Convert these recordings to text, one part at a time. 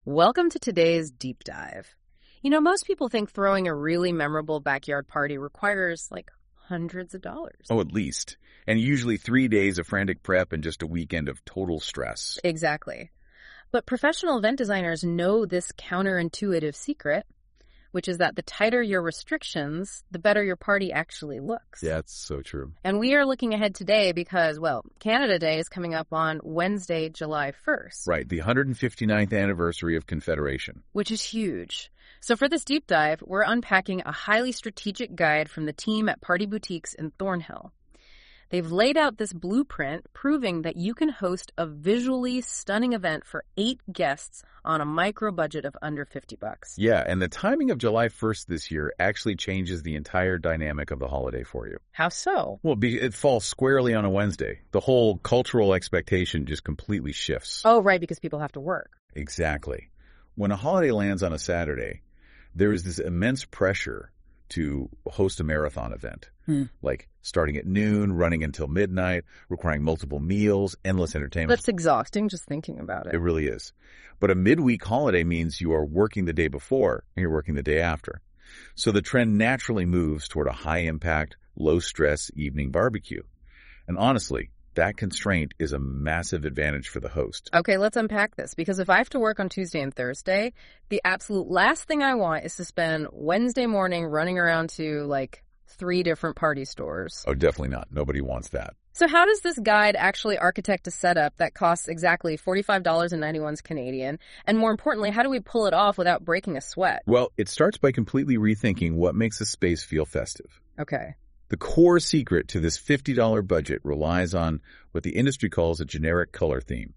Welcome to today's deep dive. You know, most people think throwing a really memorable backyard party requires like hundreds of dollars. Oh, at least. And usually 3 days of frantic prep and just a weekend of total stress. Exactly. But professional event designers know this counterintuitive secret, which is that the tighter your restrictions, the better your party actually looks. Yeah, it's so true. And we are looking ahead today because, well, Canada Day is coming up on Wednesday, July 1st. Right, the 159th anniversary of Confederation. Which is huge. So for this deep dive, we're unpacking a highly strategic guide from the team at Party Boutiques in Thornhill. They've laid out this blueprint proving that you can host a visually stunning event for 8 guests on a micro budget of under $50. Yeah, and the timing of July 1st this year actually changes the entire dynamic of the holiday for you. How so? Well, it falls squarely on a Wednesday. The whole cultural expectation just completely shifts. Oh, right, because people have to work. Exactly. When a holiday lands on a Saturday, there is this immense pressure to host a marathon event, like starting at noon, running until midnight, requiring multiple meals, endless entertainment. That's exhausting just thinking about it. It really is. But a midweek holiday means you are working the day before and you're working the day after. So the trend naturally moves toward a high-impact, low-stress evening barbecue. And honestly, that constraint is a massive advantage for the host. Okay, let's unpack this, because if I have to work on Tuesday and Thursday, the absolute last thing I want is to spend Wednesday morning running around to, 3 different party stores. Oh, definitely not. Nobody wants that. So how does this guide actually architect a setup that costs exactly $45.91 Canadian? And more importantly, how do we pull it off without breaking a sweat? Well, it starts by completely rethinking what makes a space feel festive. Okay. The core secret to this $50 budget relies on what the industry calls a generic color theme.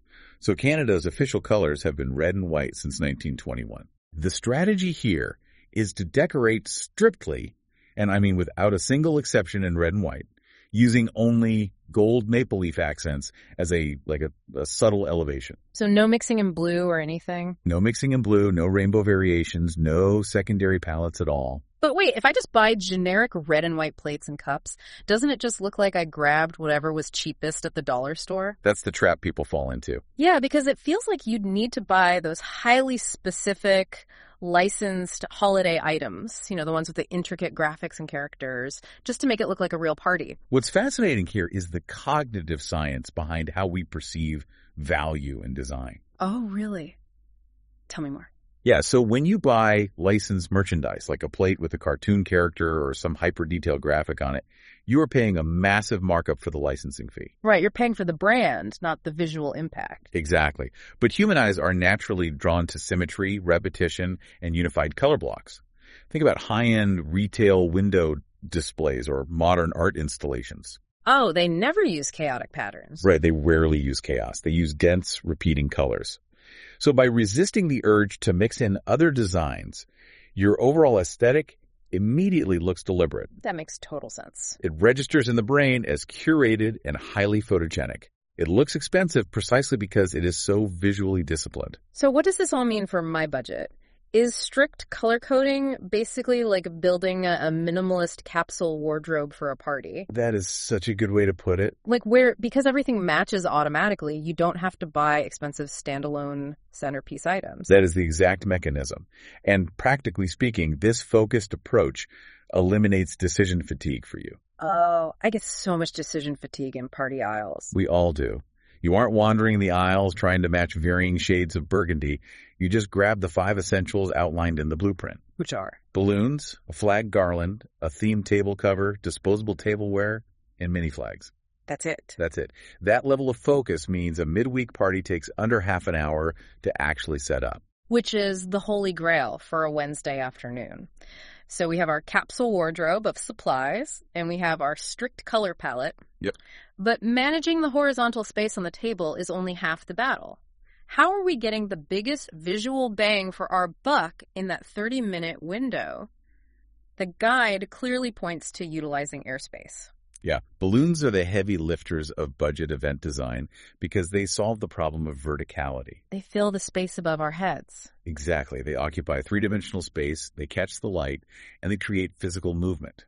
So Canada's official colors have been red and white since 1921. The strategy here is to decorate strictly, and I mean without a single exception in red and white, using only gold maple leaf accents as a subtle elevation. So no mixing in blue or anything? No mixing in blue, no rainbow variations, no secondary palettes at all. But wait, if I just buy generic red and white plates and cups, doesn't it just look like I grabbed whatever was cheapest at the dollar store? That's the trap people fall into. Yeah, because it feels like you'd need to buy those highly specific, licensed holiday items, the ones with the intricate graphics and characters, just to make it look like a real party. What's fascinating here is the cognitive science behind how we perceive value in design. Oh, really? Tell me more. Yeah, so when you buy licensed merchandise, like a plate with a cartoon character or some hyper-detailed graphic on it, you are paying a massive markup for the licensing fee. Right, you're paying for the brand, not the visual impact. Exactly. But human eyes are naturally drawn to symmetry, repetition, and unified color blocks. Think about high-end retail window displays or modern art installations. Oh, they never use chaotic patterns. Right, they rarely use chaos. They use dense, repeating colors. So by resisting the urge to mix in other designs, your overall aesthetic immediately looks deliberate. That makes total sense. It registers in the brain as curated and highly photogenic. It looks expensive precisely because it is so visually disciplined. So what does this all mean for my budget? Is strict color coding basically like building a minimalist capsule wardrobe for a party? That is such a good way to put it. Because everything matches automatically, you don't have to buy expensive standalone centerpiece items. That is the exact mechanism. And practically speaking, this focused approach eliminates decision fatigue for you. Oh, I get so much decision fatigue in party aisles. We all do. You aren't wandering the aisles trying to match varying shades of burgundy. You just grab the 5 essentials outlined in the blueprint. Which are? Balloons, a flag garland, a themed table cover, disposable tableware, and mini flags. That's it. That's it. That level of focus means a midweek party takes under half an hour to actually set up. Which is the holy grail for a Wednesday afternoon. So we have our capsule wardrobe of supplies, and we have our strict color palette. Yep. But managing the horizontal space on the table is only half the battle. How are we getting the biggest visual bang for our buck in that 30-minute window? The guide clearly points to utilizing airspace. Yeah, balloons are the heavy lifters of budget event design because they solve the problem of verticality. They fill the space above our heads. Exactly. They occupy 3-dimensional space, they catch the light, and they create physical movement.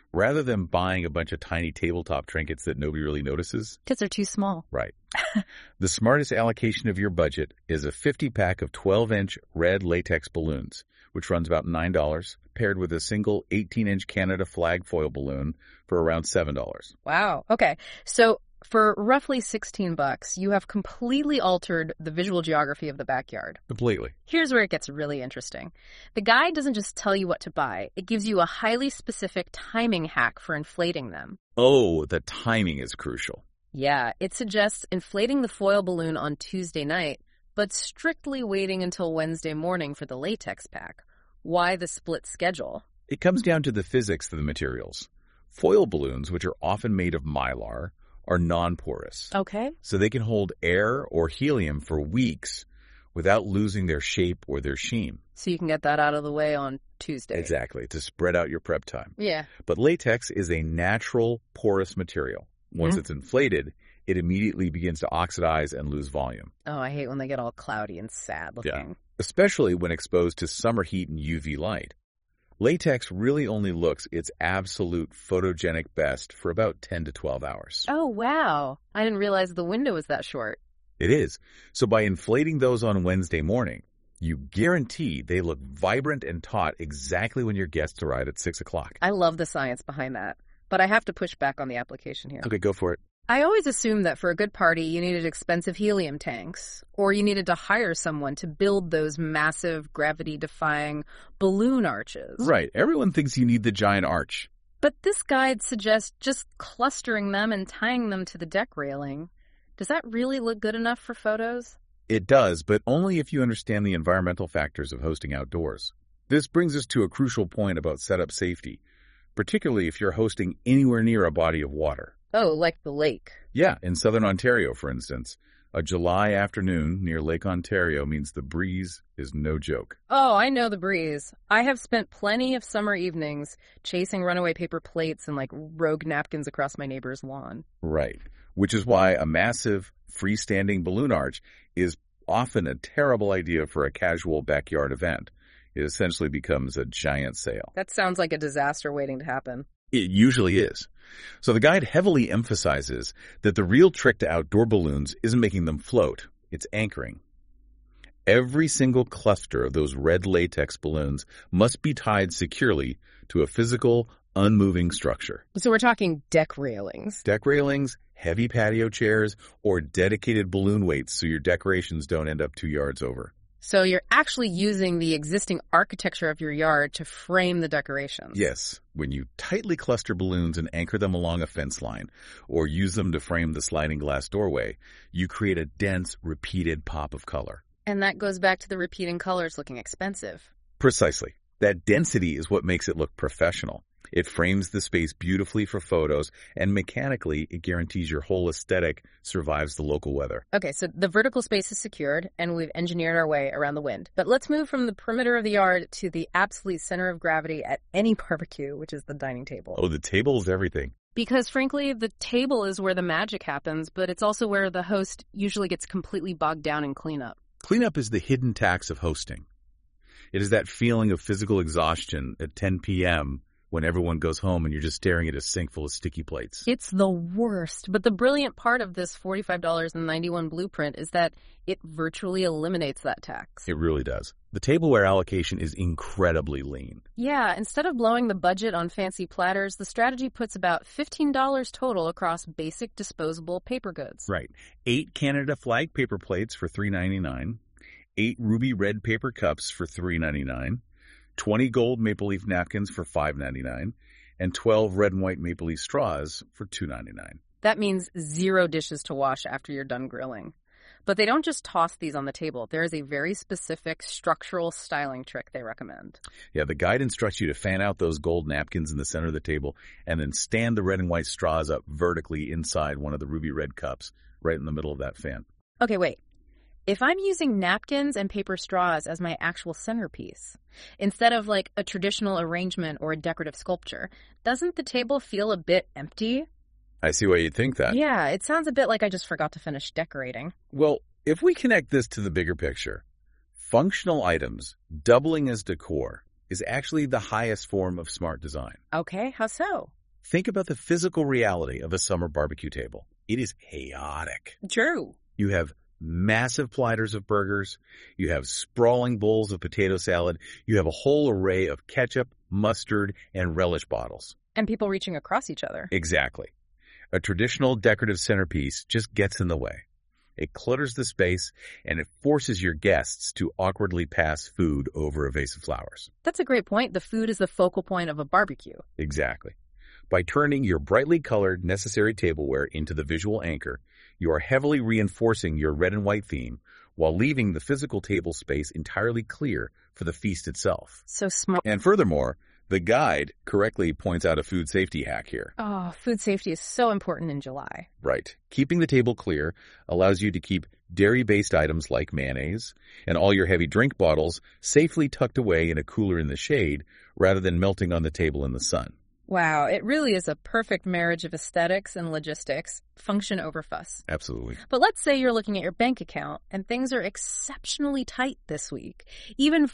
rather than buying a bunch of tiny tabletop trinkets that nobody really notices. Because they're too small. Right. The smartest allocation of your budget is a 50-pack of 12-inch red latex balloons, which runs about $9, paired with a single 18-inch Canada flag foil balloon for around $7. Wow. Okay. So for roughly $16, you have completely altered the visual geography of the backyard. Completely. Here's where it gets really interesting. The guide doesn't just tell you what to buy. It gives you a highly specific timing hack for inflating them. Oh, the timing is crucial. Yeah, it suggests inflating the foil balloon on Tuesday night, but strictly waiting until Wednesday morning for the latex pack. Why the split schedule? It comes down to the physics of the materials. Foil balloons, which are often made of mylar, are non-porous. Okay. So they can hold air or helium for weeks without losing their shape or their sheen. So you can get that out of the way on Tuesday. Exactly, to spread out your prep time. Yeah. But latex is a natural porous material. Once it's inflated, it immediately begins to oxidize and lose volume. Oh, I hate when they get all cloudy and sad looking. Yeah. Especially when exposed to summer heat and UV light. Latex really only looks its absolute photogenic best for about 10 to 12 hours. Oh, wow. I didn't realize the window was that short. It is. So by inflating those on Wednesday morning, you guarantee they look vibrant and taut exactly when your guests arrive at 6 o'clock. I love the science behind that, but I have to push back on the application here. Okay, go for it. I always assumed that for a good party, you needed expensive helium tanks, or you needed to hire someone to build those massive, gravity-defying balloon arches. Right. Everyone thinks you need the giant arch. But this guide suggests just clustering them and tying them to the deck railing. Does that really look good enough for photos? It does, but only if you understand the environmental factors of hosting outdoors. This brings us to a crucial point about setup safety, particularly if you're hosting anywhere near a body of water. Oh, like the lake. Yeah, in southern Ontario, for instance. A July afternoon near Lake Ontario means the breeze is no joke. Oh, I know the breeze. I have spent plenty of summer evenings chasing runaway paper plates and rogue napkins across my neighbor's lawn. Right, which is why a massive freestanding balloon arch is often a terrible idea for a casual backyard event. It essentially becomes a giant sail. That sounds like a disaster waiting to happen. It usually is. So the guide heavily emphasizes that the real trick to outdoor balloons isn't making them float, it's anchoring. Every single cluster of those red latex balloons must be tied securely to a physical, unmoving structure. So we're talking deck railings. Deck railings, heavy patio chairs, or dedicated balloon weights so your decorations don't end up 2 yards over. So you're actually using the existing architecture of your yard to frame the decorations. Yes. When you tightly cluster balloons and anchor them along a fence line, or use them to frame the sliding glass doorway, you create a dense, repeated pop of color. And that goes back to the repeating colors looking expensive. Precisely. That density is what makes it look professional. It frames the space beautifully for photos, and mechanically, it guarantees your whole aesthetic survives the local weather. Okay, so the vertical space is secured, and we've engineered our way around the wind. But let's move from the perimeter of the yard to the absolute center of gravity at any barbecue, which is the dining table. Oh, the table is everything. Because, frankly, the table is where the magic happens, but it's also where the host usually gets completely bogged down in cleanup. Cleanup is the hidden tax of hosting. It is that feeling of physical exhaustion at 10 p.m., when everyone goes home and you're just staring at a sink full of sticky plates. It's the worst. But the brilliant part of this $45.91 blueprint is that it virtually eliminates that tax. It really does. The tableware allocation is incredibly lean. Yeah, instead of blowing the budget on fancy platters, the strategy puts about $15 total across basic disposable paper goods. Right. 8 Canada flag paper plates for $3.99, 8 ruby red paper cups for $3.99, 20 gold maple leaf napkins for $5.99, and 12 red and white maple leaf straws for $2.99. That means 0 dishes to wash after you're done grilling. But they don't just toss these on the table. There is a very specific structural styling trick they recommend. Yeah, the guide instructs you to fan out those gold napkins in the center of the table and then stand the red and white straws up vertically inside one of the ruby red cups right in the middle of that fan. Okay, wait. If I'm using napkins and paper straws as my actual centerpiece, instead of a traditional arrangement or a decorative sculpture, doesn't the table feel a bit empty? I see why you'd think that. Yeah, it sounds a bit like I just forgot to finish decorating. Well, if we connect this to the bigger picture, functional items doubling as decor is actually the highest form of smart design. Okay, how so? Think about the physical reality of a summer barbecue table. It is chaotic. True. You have massive platters of burgers. You have sprawling bowls of potato salad. You have a whole array of ketchup, mustard, and relish bottles. And people reaching across each other. Exactly. A traditional decorative centerpiece just gets in the way. It clutters the space, and it forces your guests to awkwardly pass food over a vase of flowers. That's a great point. The food is the focal point of a barbecue. Exactly. By turning your brightly colored necessary tableware into the visual anchor, you are heavily reinforcing your red and white theme while leaving the physical table space entirely clear for the feast itself. So smart. And furthermore, the guide correctly points out a food safety hack here. Oh, food safety is so important in July. Right. Keeping the table clear allows you to keep dairy-based items like mayonnaise and all your heavy drink bottles safely tucked away in a cooler in the shade rather than melting on the table in the sun. Wow, it really is a perfect marriage of aesthetics and logistics, function over fuss. Absolutely. But let's say you're looking at your bank account and things are exceptionally tight this week. Even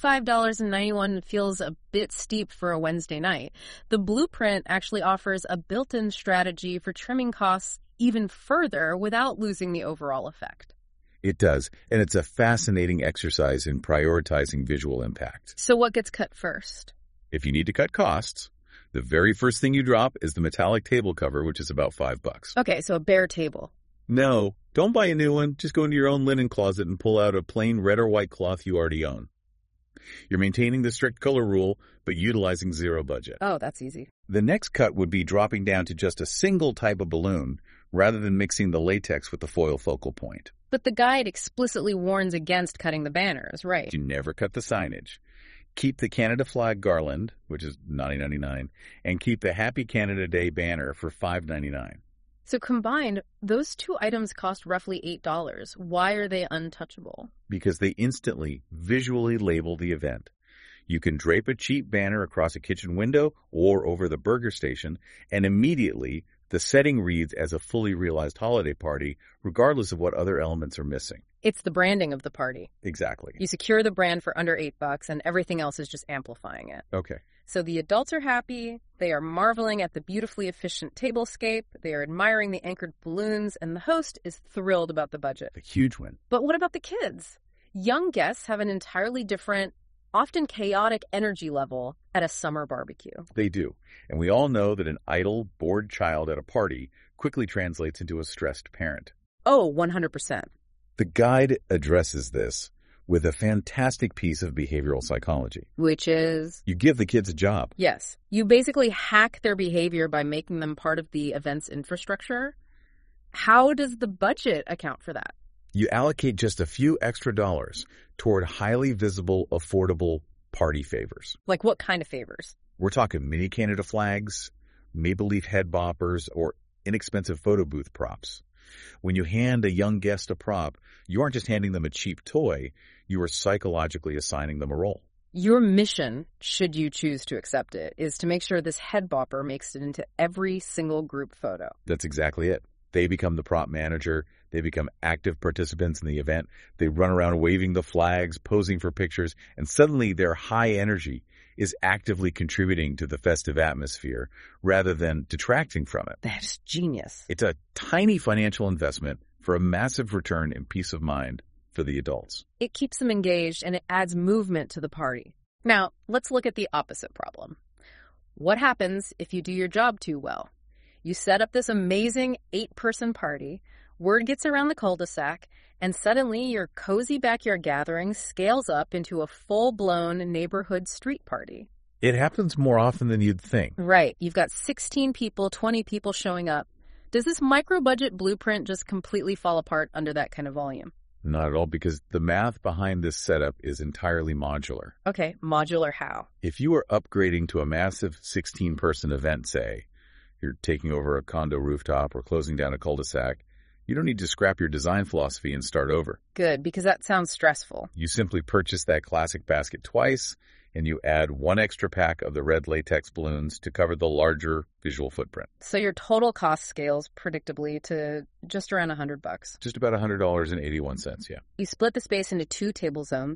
$45.91 feels a bit steep for a Wednesday night. The Blueprint actually offers a built-in strategy for trimming costs even further without losing the overall effect. It does, and it's a fascinating exercise in prioritizing visual impact. So what gets cut first? If you need to cut costs, the very first thing you drop is the metallic table cover, which is about $5. Okay, so a bare table. No, don't buy a new one. Just go into your own linen closet and pull out a plain red or white cloth you already own. You're maintaining the strict color rule, but utilizing zero budget. Oh, that's easy. The next cut would be dropping down to just a single type of balloon rather than mixing the latex with the foil focal point. But the guide explicitly warns against cutting the banners, right? You never cut the signage. Keep the Canada flag garland, which is $90.99, and keep the Happy Canada Day banner for $5.99. So combined, those two items cost roughly $8. Why are they untouchable? Because they instantly, visually label the event. You can drape a cheap banner across a kitchen window or over the burger station, and immediately the setting reads as a fully realized holiday party, regardless of what other elements are missing. It's the branding of the party. Exactly. You secure the brand for under $8, and everything else is just amplifying it. Okay. So the adults are happy, they are marveling at the beautifully efficient tablescape, they are admiring the anchored balloons, and the host is thrilled about the budget. A huge win. But what about the kids? Young guests have an entirely different, often chaotic energy level at a summer barbecue. They do. And we all know that an idle, bored child at a party quickly translates into a stressed parent. Oh, 100%. The guide addresses this with a fantastic piece of behavioral psychology. Which is? You give the kids a job. Yes. You basically hack their behavior by making them part of the event's infrastructure. How does the budget account for that? You allocate just a few extra dollars toward highly visible, affordable party favors. Like what kind of favors? We're talking mini Canada flags, maple leaf head boppers, or inexpensive photo booth props. When you hand a young guest a prop, you aren't just handing them a cheap toy, you are psychologically assigning them a role. Your mission, should you choose to accept it, is to make sure this head bopper makes it into every single group photo. That's exactly it. They become the prop manager. They become active participants in the event. They run around waving the flags, posing for pictures, and suddenly their high energy is actively contributing to the festive atmosphere rather than detracting from it. That's genius. It's a tiny financial investment for a massive return in peace of mind for the adults. It keeps them engaged and it adds movement to the party. Now, let's look at the opposite problem. What happens if you do your job too well? You set up this amazing 8-person party, word gets around the cul-de-sac, and suddenly your cozy backyard gathering scales up into a full-blown neighborhood street party. It happens more often than you'd think. Right. You've got 16 people, 20 people showing up. Does this micro-budget blueprint just completely fall apart under that kind of volume? Not at all, because the math behind this setup is entirely modular. Okay, modular how? If you are upgrading to a massive 16-person event, say, you're taking over a condo rooftop or closing down a cul-de-sac, you don't need to scrap your design philosophy and start over. Good, because that sounds stressful. You simply purchase that classic basket twice, and you add one extra pack of the red latex balloons to cover the larger visual footprint. So your total cost scales predictably to just around $100. Just about $100.81, yeah. You split the space into 2 table zones.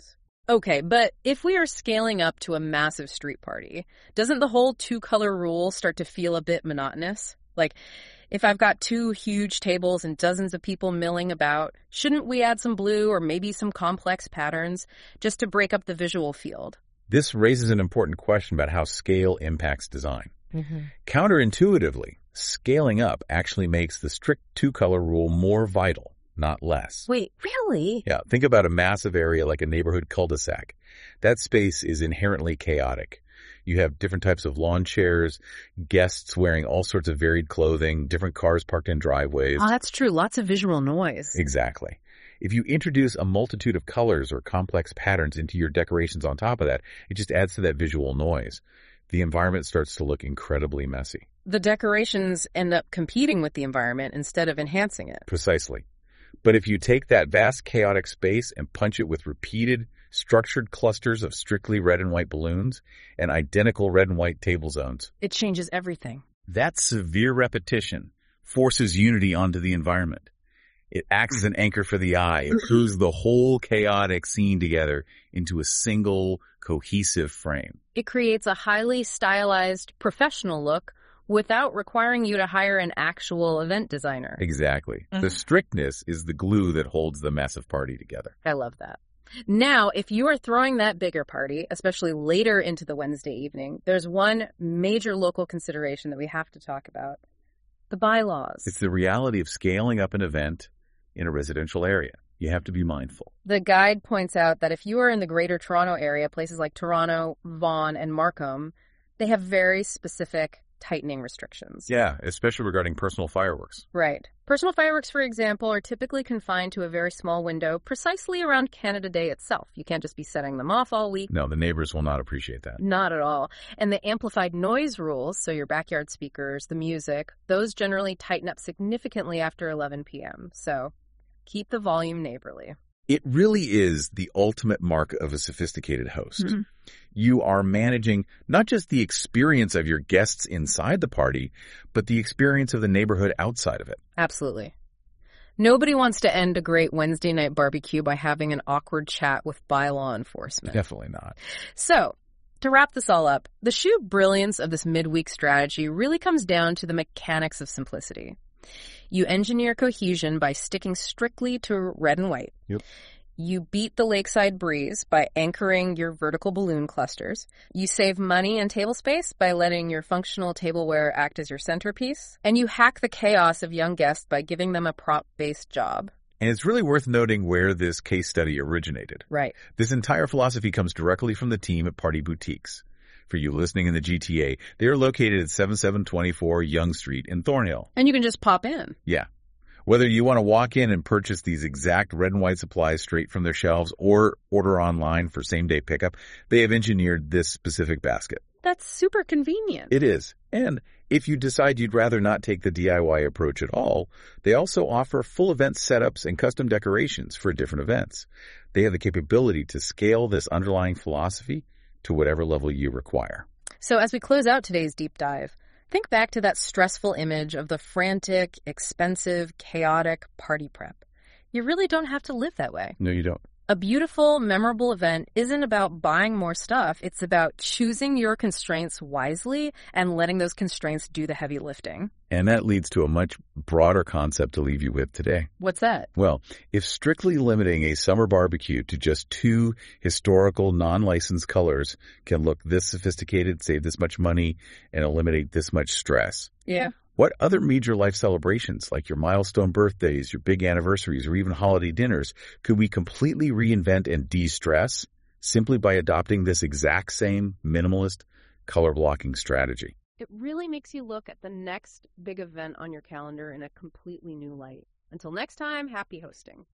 Okay, but if we are scaling up to a massive street party, doesn't the whole two-color rule start to feel a bit monotonous? Like, if I've got two huge tables and dozens of people milling about, shouldn't we add some blue or maybe some complex patterns just to break up the visual field? This raises an important question about how scale impacts design. Counterintuitively, scaling up actually makes the strict two-color rule more vital, not less. Wait, really? Yeah, think about a massive area like a neighborhood cul-de-sac. That space is inherently chaotic. You have different types of lawn chairs, guests wearing all sorts of varied clothing, different cars parked in driveways. Oh, that's true. Lots of visual noise. Exactly. If you introduce a multitude of colors or complex patterns into your decorations on top of that, it just adds to that visual noise. The environment starts to look incredibly messy. The decorations end up competing with the environment instead of enhancing it. Precisely. But if you take that vast chaotic space and punch it with repeated, structured clusters of strictly red and white balloons and identical red and white table zones, It changes everything. that severe repetition forces unity onto the environment. It acts as an anchor for the eye. It glues the whole chaotic scene together into a single, cohesive frame. It creates a highly stylized, professional look without requiring you to hire an actual event designer. Exactly. The strictness is the glue that holds the massive party together. I love that. Now, if you are throwing that bigger party, especially later into the Wednesday evening, there's one major local consideration that we have to talk about. The bylaws. It's the reality of scaling up an event in a residential area. You have to be mindful. The guide points out that if you are in the Greater Toronto Area, places like Toronto, Vaughan, and Markham, they have very specific tightening restrictions. Yeah, especially regarding personal fireworks. Right. Personal fireworks, for example, are typically confined to a very small window precisely around Canada Day itself. You can't just be setting them off all week. No, the neighbors will not appreciate that. Not at all. And the amplified noise rules, so your backyard speakers, the music, those generally tighten up significantly after 11 p.m. So keep the volume neighborly. It really is the ultimate mark of a sophisticated host. You are managing not just the experience of your guests inside the party, but the experience of the neighborhood outside of it. Absolutely. Nobody wants to end a great Wednesday night barbecue by having an awkward chat with bylaw enforcement. Definitely not. So, to wrap this all up, the sheer brilliance of this midweek strategy really comes down to the mechanics of simplicity. You engineer cohesion by sticking strictly to red and white. Yep. You beat the lakeside breeze by anchoring your vertical balloon clusters. You save money and table space by letting your functional tableware act as your centerpiece. And you hack the chaos of young guests by giving them a prop-based job. And it's really worth noting where this case study originated. Right. This entire philosophy comes directly from the team at Party Boutiques. For you listening in the GTA, they are located at 7724 Yonge Street in Thornhill. And you can just pop in. Yeah. Whether you want to walk in and purchase these exact red and white supplies straight from their shelves or order online for same-day pickup, they have engineered this specific basket. That's super convenient. It is. And if you decide you'd rather not take the DIY approach at all, they also offer full event setups and custom decorations for different events. They have the capability to scale this underlying philosophy to whatever level you require. So as we close out today's deep dive, think back to that stressful image of the frantic, expensive, chaotic party prep. You really don't have to live that way. No, you don't. A beautiful, memorable event isn't about buying more stuff. It's about choosing your constraints wisely and letting those constraints do the heavy lifting. And that leads to a much broader concept to leave you with today. What's that? Well, if strictly limiting a summer barbecue to just 2 historical non-licensed colors can look this sophisticated, save this much money, and eliminate this much stress, Yeah. what other major life celebrations, like your milestone birthdays, your big anniversaries, or even holiday dinners, could we completely reinvent and de-stress simply by adopting this exact same minimalist color blocking strategy? It really makes you look at the next big event on your calendar in a completely new light. Until next time, happy hosting.